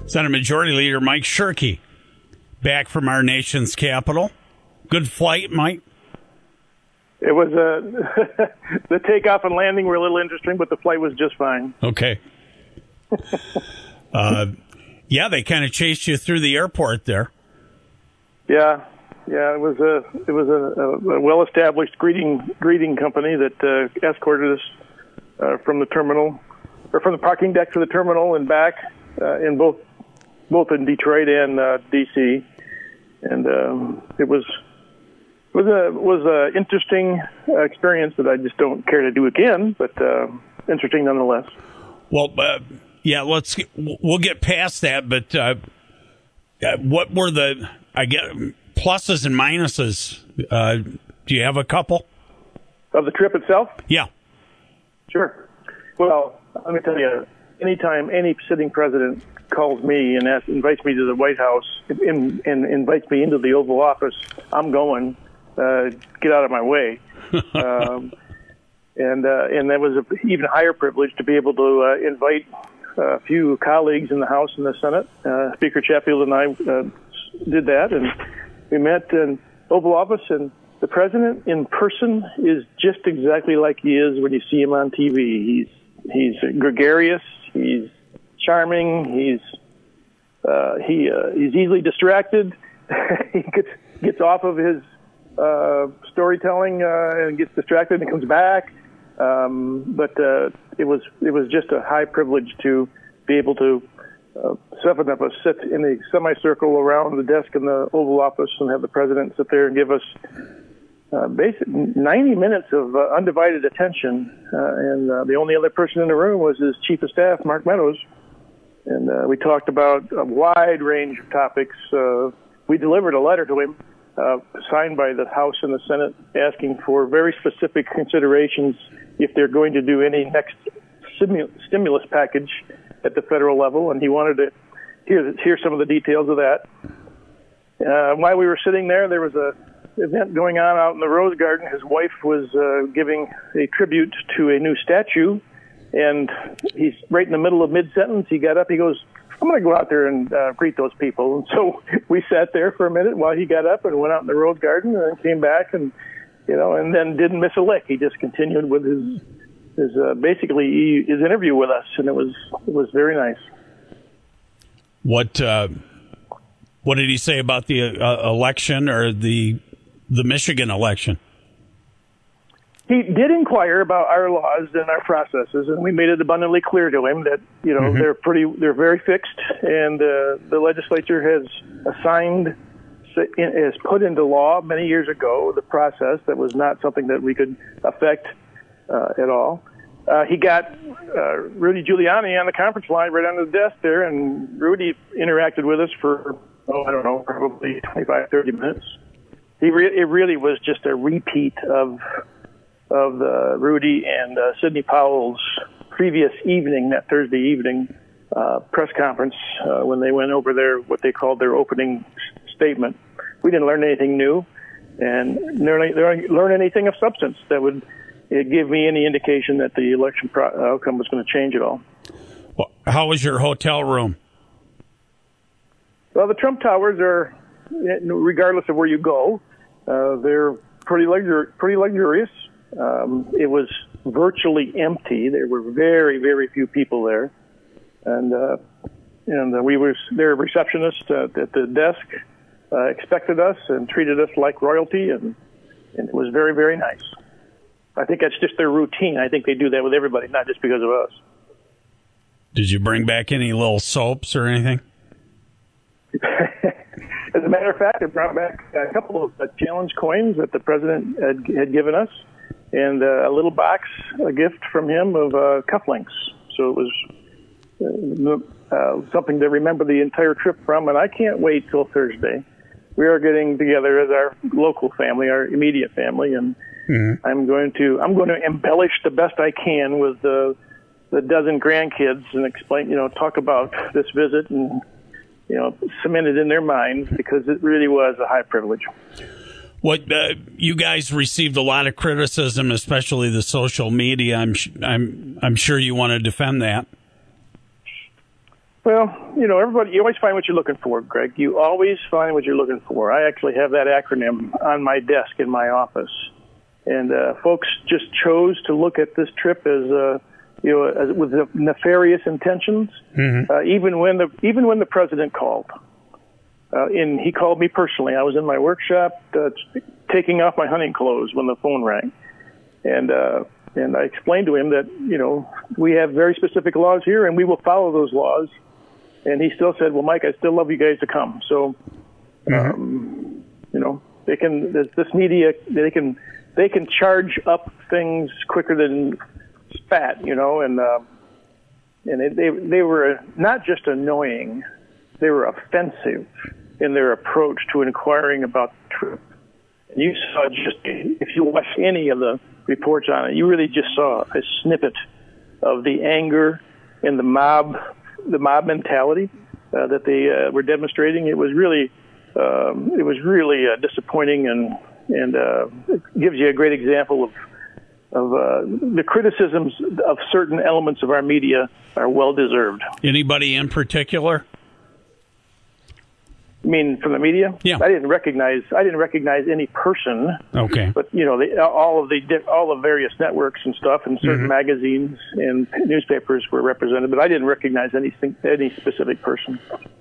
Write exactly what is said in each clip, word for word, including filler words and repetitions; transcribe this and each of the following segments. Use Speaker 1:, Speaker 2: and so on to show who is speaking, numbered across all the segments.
Speaker 1: Senate Majority Leader Mike Shirkey, back from our nation's capital. Good flight, Mike?
Speaker 2: It was uh, the takeoff and landing were a little interesting, but the flight was just fine.
Speaker 1: Okay. uh, yeah, they kind of chased you through the airport there.
Speaker 2: Yeah, yeah. It was a it was a, a well-established greeting greeting company that uh, escorted us uh, from the terminal or from the parking deck to the terminal and back uh, in both both in Detroit and uh, D C And um, it was. was a was a interesting uh, experience that I just don't care to do again, but uh, interesting nonetheless.
Speaker 1: Well, uh, yeah, let's we'll get past that. But uh, what were the I get pluses and minuses? Uh, do you have a couple
Speaker 2: of the trip itself?
Speaker 1: Yeah,
Speaker 2: sure. Well, let me tell you, anytime any sitting president calls me and asks, invites me to the White House and, and invites me into the Oval Office, I'm going. Uh, get out of my way. um, and uh, and that was an even higher privilege to be able to uh, invite a few colleagues in the House and the Senate. Uh, Speaker Chatfield and I uh, did that, and we met in Oval Office, and the president in person is just exactly like he is when you see him on T V. He's he's gregarious, he's charming, he's uh, he uh, he's easily distracted. he gets gets off of his Uh, storytelling uh, and gets distracted and comes back. Um, but uh, it was it was just a high privilege to be able to uh, seven of us sit in a semicircle around the desk in the Oval Office and have the president sit there and give us uh, basic ninety minutes of uh, undivided attention. Uh, and uh, the only other person in the room was his chief of staff, Mark Meadows. And uh, we talked about a wide range of topics. Uh, we delivered a letter to him. Uh, signed by the House and the Senate, asking for very specific considerations if they're going to do any next simu- stimulus package at the federal level, and he wanted to hear, hear some of the details of that. Uh, while we were sitting there, there was a event going on out in the Rose Garden. His wife was uh, giving a tribute to a new statue, and he's right in the middle of mid-sentence. He got up, he goes, I'm going to go out there and uh, greet those people. And so we sat there for a minute while he got up and went out in the Rose Garden and then came back and, you know, and then didn't miss a lick. He just continued with his, his uh, basically his interview with us. And it was, it was very nice.
Speaker 1: What, uh, what did he say about the uh, election or the, the Michigan election?
Speaker 2: He did inquire about our laws and our processes, and we made it abundantly clear to him that, you know, mm-hmm. they're pretty, they're very fixed, and uh, the legislature has assigned, has put into law many years ago the process that was not something that we could affect uh, at all. Uh, he got uh, Rudy Giuliani on the conference line right on the desk there, and Rudy interacted with us for, oh, I don't know, probably twenty-five, thirty minutes. He re- it really was just a repeat of of the Rudy and uh, Sidney Powell's previous evening, that Thursday evening uh, press conference uh, when they went over their what they called their opening statement. We didn't learn anything new and learn, learn anything of substance that would uh, give me any indication that the election pro- outcome was going to change at all.
Speaker 1: Well, how was your hotel room?
Speaker 2: Well, the Trump Towers are, regardless of where you go, uh, they're pretty luxur- pretty luxurious. Um, it was virtually empty. There were very, very few people there, and uh, and uh, we were their receptionist uh, at the desk uh, expected us and treated us like royalty, and, and it was very, very nice. I think that's just their routine. I think they do that with everybody, not just because of us.
Speaker 1: Did you bring back any little soaps or anything?
Speaker 2: As a matter of fact, I brought back a couple of uh, challenge coins that the president had, had given us, and uh, a little box, a gift from him of uh, cufflinks. So it was uh, uh, something to remember the entire trip from, and I can't wait till Thursday. We are getting together as our local family, our immediate family, and mm-hmm. I'm going to I'm going to embellish the best I can with the the dozen grandkids and explain, you know, talk about this visit and, you know, cement it in their minds because it really was a high privilege.
Speaker 1: What uh, you guys received a lot of criticism, especially the social media. I'm I'm I'm sure you want to defend that.
Speaker 2: Well, you know, everybody, you always find what you're looking for, Greg. You always find what you're looking for. I actually have that acronym on my desk in my office. And uh, folks just chose to look at this trip as, uh, you know, as, with nefarious intentions. Mm-hmm. Uh, even when the even when the president called, uh, and he called me personally. I was in my workshop uh, taking off my hunting clothes when the phone rang, and uh, and I explained to him that, you know, we have very specific laws here, and we will follow those laws. And he still said, "Well, Mike, I still love you guys to come." So, um, mm-hmm. you know, they can this, this media they can. They can charge up things quicker than spat, you know, and uh, and it, they they were not just annoying, they were offensive in their approach to inquiring about the trip. And you saw just, if you watched any of the reports on it, you really just saw a snippet of the anger and the mob, the mob mentality uh, that they uh, were demonstrating. It was really, um, it was really uh, disappointing and. And uh, it gives you a great example of of uh, the criticisms of certain elements of our media are well deserved.
Speaker 1: Anybody in particular?
Speaker 2: I mean, from the media?
Speaker 1: Yeah.
Speaker 2: I didn't recognize. I didn't recognize any person.
Speaker 1: Okay.
Speaker 2: But you know, the, all of the all the various networks and stuff, and certain mm-hmm. magazines and newspapers were represented, but I didn't recognize anything, any specific person.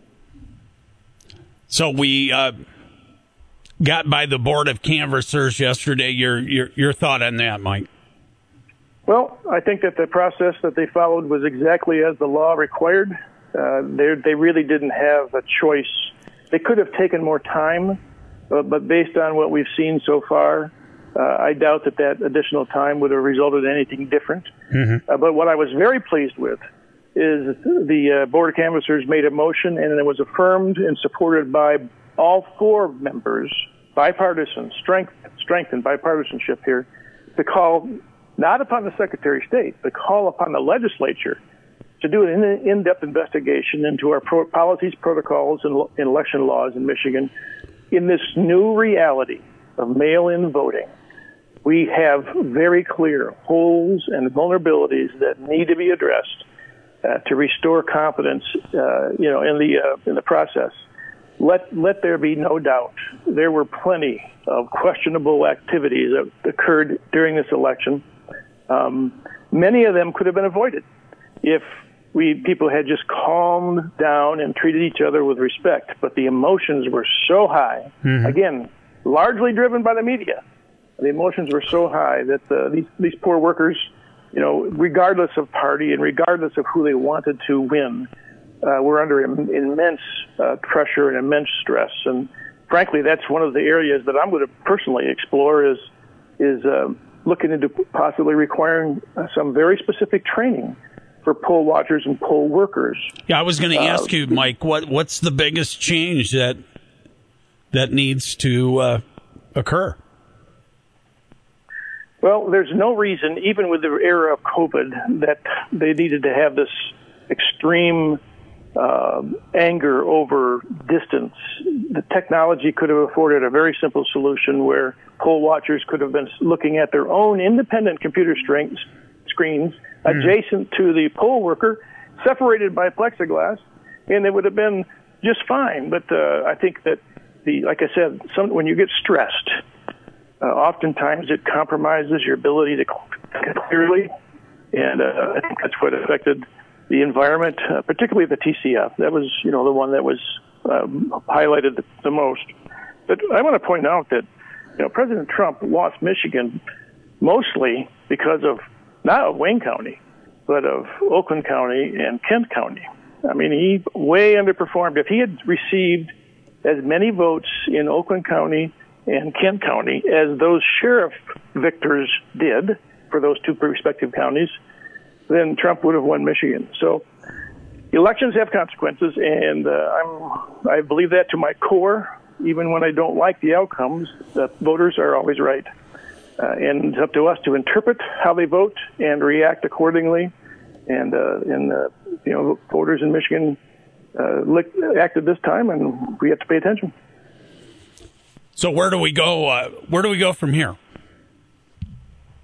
Speaker 1: So we. Uh got by the Board of Canvassers yesterday. Your your your thought on that, Mike?
Speaker 2: Well, I think that the process that they followed was exactly as the law required. Uh, they they really didn't have a choice. They could have taken more time, uh, but based on what we've seen so far, uh, I doubt that that additional time would have resulted in anything different. Mm-hmm. Uh, but what I was very pleased with is the uh, Board of Canvassers made a motion, and it was affirmed and supported by all four members, bipartisan, strength, strengthened bipartisanship here, to call not upon the Secretary of State, but call upon the legislature to do an in-depth investigation into our pro- policies, protocols, and, and election laws in Michigan. In this new reality of mail-in voting, we have very clear holes and vulnerabilities that need to be addressed uh, to restore confidence, uh, you know, in the uh, in the process. Let let there be no doubt, there were plenty of questionable activities that occurred during this election. Um, many of them could have been avoided if we people had just calmed down and treated each other with respect. But the emotions were so high, mm-hmm. again, largely driven by the media. The emotions were so high that uh, these these poor workers, you know, regardless of party and regardless of who they wanted to win, Uh, we're under im- immense uh, pressure and immense stress, and frankly, that's one of the areas that I'm going to personally explore is is uh, looking into possibly requiring uh, some very specific training for poll watchers and poll workers.
Speaker 1: Yeah, I was going to uh, ask you, Mike, what what's the biggest change that that needs to uh, occur?
Speaker 2: Well, there's no reason, even with the era of COVID, that they needed to have this extreme uh, anger over distance. The technology could have afforded a very simple solution where poll watchers could have been looking at their own independent computer strength screens mm. adjacent to the poll worker, separated by plexiglass, and it would have been just fine. But uh, I think that, the like I said, some, when you get stressed, Uh, oftentimes it compromises your ability to think clearly, and uh, I think that's what affected the environment, uh, particularly the T C F. That was, you know, the one that was um, highlighted the, the most. But I want to point out that, you know, President Trump lost Michigan mostly because of, not of Wayne County, but of Oakland County and Kent County. I mean, he way underperformed. If he had received as many votes in Oakland County and Kent County as those sheriff victors did for those two respective counties, then Trump would have won Michigan. So elections have consequences, and uh, I'm, I believe that to my core. Even when I don't like the outcomes, the voters are always right. Uh, and it's up to us to interpret how they vote and react accordingly. And, uh, and uh, you know, voters in Michigan uh, acted this time, and we have to pay attention.
Speaker 1: So where do we go? Uh, where do we go from here?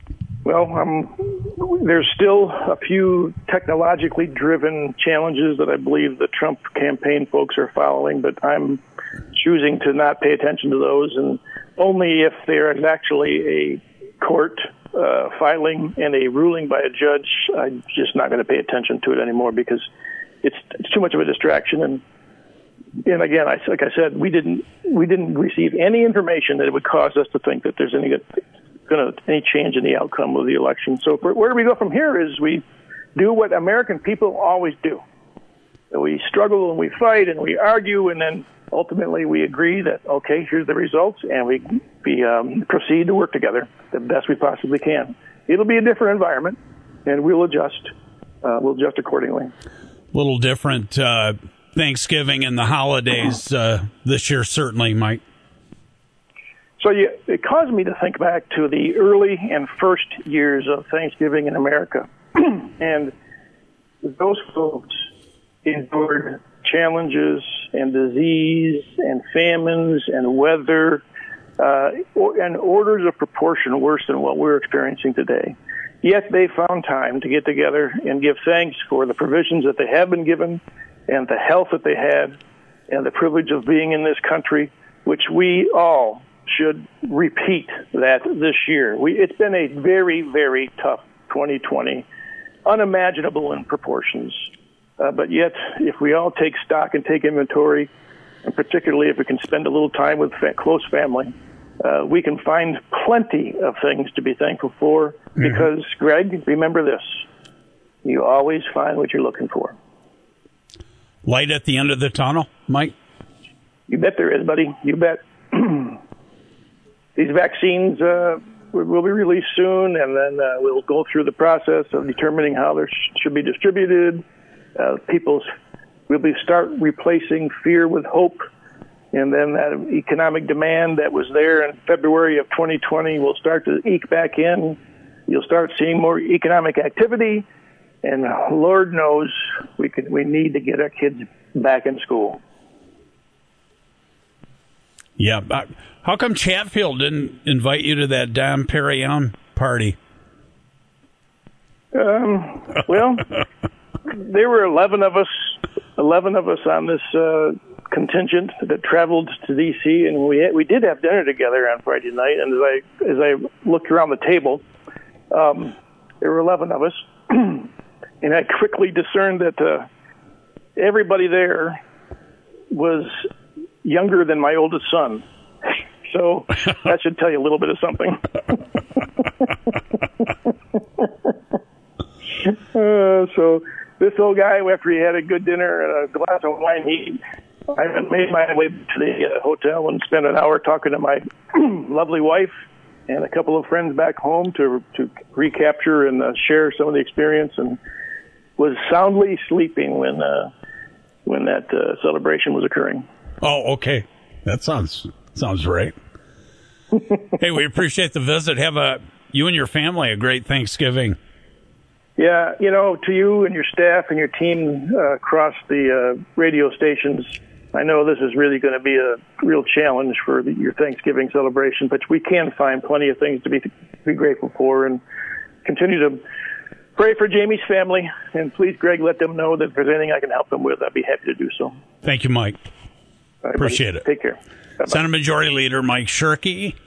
Speaker 2: Well, um, there's still a few technologically driven challenges that I believe the Trump campaign folks are following, but I'm choosing to not pay attention to those, and only if there is actually a court uh, filing and a ruling by a judge, I'm just not going to pay attention to it anymore because it's, it's too much of a distraction. And and again, I, like I said, we didn't we didn't receive any information that would cause us to think that there's any going to any change in the outcome of the election. So for, where do we go from here is we do what American people always do. We struggle and we fight and we argue, and then ultimately we agree that, okay, here's the results, and we, we um, proceed to work together the best we possibly can. It'll be a different environment, and we'll adjust. Uh, we'll adjust accordingly.
Speaker 1: A little different uh, Thanksgiving and the holidays uh, this year, certainly, Mike.
Speaker 2: So you, it caused me to think back to the early and first years of Thanksgiving in America. And those folks endured challenges and disease and famines and weather uh, and orders of proportion worse than what we're experiencing today. Yet they found time to get together and give thanks for the provisions that they have been given and the health that they had and the privilege of being in this country, which we all should repeat that this year. We, it's been a very, very tough twenty twenty, unimaginable in proportions. Uh, but yet, if we all take stock and take inventory, and particularly if we can spend a little time with fa- close family, uh, we can find plenty of things to be thankful for. Mm-hmm. Because, Greg, remember this: you always find what you're looking for.
Speaker 1: Light at the end of the tunnel, Mike?
Speaker 2: You bet there is, buddy. You bet. These vaccines uh, will be released soon, and then uh, we'll go through the process of determining how they sh- should be distributed. Uh, people's will be start replacing fear with hope, and then that economic demand that was there in February of twenty twenty will start to eke back in. You'll start seeing more economic activity, and Lord knows we can we need to get our kids back in school.
Speaker 1: Yeah, uh, how come Chatfield didn't invite you to that Dom Perignon party?
Speaker 2: Um, well. There were eleven of us, eleven of us on this uh, contingent that traveled to D C, and we had, we did have dinner together on Friday night. And as I as I looked around the table, um, there were eleven of us, and I quickly discerned that uh, everybody there was younger than my oldest son. So that should tell you a little bit of something. uh, so. This old guy, after he had a good dinner and a glass of wine, he I made my way to the uh, hotel and spent an hour talking to my lovely wife and a couple of friends back home to to recapture and uh, share some of the experience, and was soundly sleeping when uh, when that uh, celebration was occurring.
Speaker 1: Oh, okay, that sounds sounds right. Hey, we appreciate the visit. Have a you and your family a great Thanksgiving.
Speaker 2: Yeah, you know, to you and your staff and your team uh, across the uh, radio stations, I know this is really going to be a real challenge for the, your Thanksgiving celebration, but we can find plenty of things to be to be grateful for, and continue to pray for Jamie's family. And please, Greg, let them know that if there's anything I can help them with, I'd be happy to do so.
Speaker 1: Thank you, Mike.
Speaker 2: Right,
Speaker 1: appreciate
Speaker 2: buddy.
Speaker 1: it.
Speaker 2: Take care. Bye-bye.
Speaker 1: Senate Majority Leader Mike Shirkey.